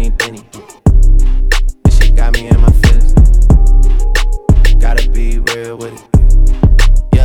money, penny. This shit got me in my feelings. Gotta be real with it. Yeah.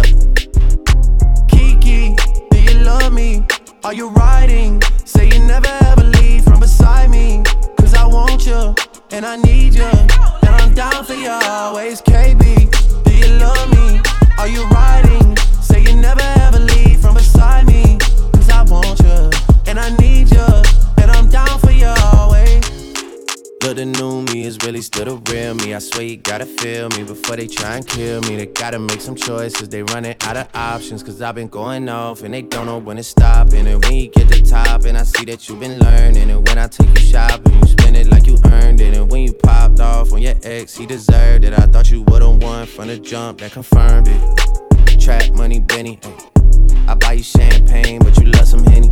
Kiki, do you love me? Are you riding? Say you never ever leave from beside me. Cause I want you, and I need you, and I'm down for you always. KB, do you love me? Are you riding? Say you never ever leave from beside me. Cause I want you, and I need you, and I'm down for you always. Look, the new me is really still the real me. I swear you gotta feel me before they try and kill me. They gotta make some choices, they running out of options. Cause I've been going off and they don't know when to stop. And when you get to the top and I see that you've been learning. And when I take you shopping, you spend it like you earned it. And when you popped off on your ex, he deserved it. I thought you would've won from the jump, that confirmed it. Trap money, Benny, ay. I buy you champagne, but you love some Henny.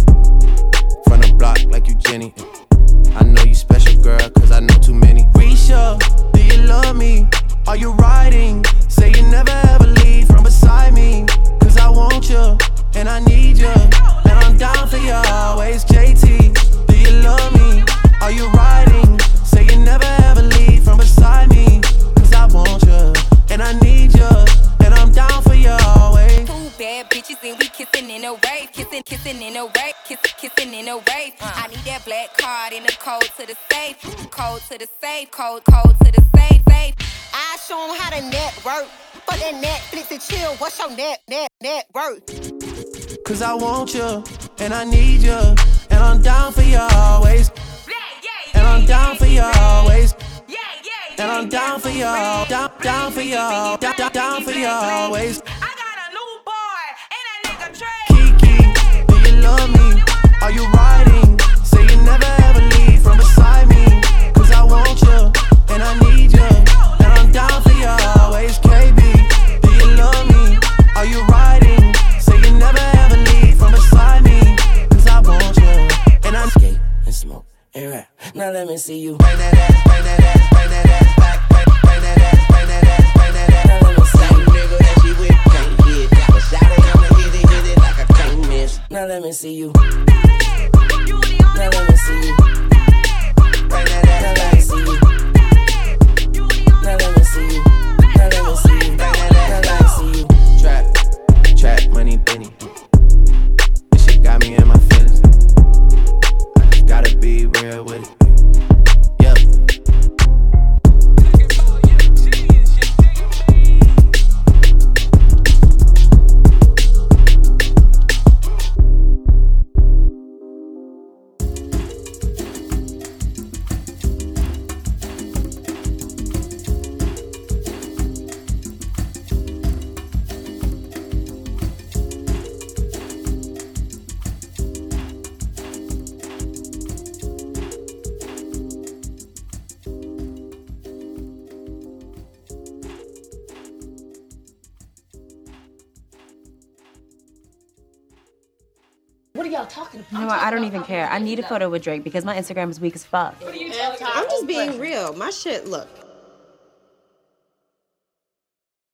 From the block like you Jenny, ay. I know you special, girl, cause I know too many. Risha, do you love me? Are you riding? Say you never ever leave from beside me. Cause I want you, and I need you, and I'm down for you always. JT, do you love me? Are you riding? Say you never ever leave from beside me. Cause I want you, and I need you, and I'm down for you always. Two bad bitches and we kissing in a wave. Kissing in a wave. Kissing in a wave. I need that black card in the code to the safe. Code to the safe. Code to the safe. I show them how to network. Fuck that Netflix and chill. What's your net worth? Cause I want you, and I need you, and I'm down for you always. And I'm down for you always. And I'm down for you, down for you, down for you always. I got a new boy, and that nigga Trey. Kiki, do you love me? Are you riding? Say you never ever leave from beside me. Cause I want you, and I need you, and I'm down for you always. KB, do you love me? Are you riding? Say you never ever leave from beside me. Cause I want you, and I skate and smoke and rap. Now let me see you bring that ass, bring that ass, bring that ass back, bring that ass, bring that ass, bring that ass. Now let me see you, nigga that she with can't hit. But shout it, I'ma hit it like I can't miss. Now let me see you. Now let me see you. Bring that ass, now let me see you. Now let me see you. Now let me see you. Bring that ass, now let me see you. Trap money, penny. This shit got me in my feelings. I just gotta be real with it. Yep. What are y'all talking about? You know what? I don't even care. I need a photo with Drake because my Instagram is weak as fuck. I'm just being real. My shit, look,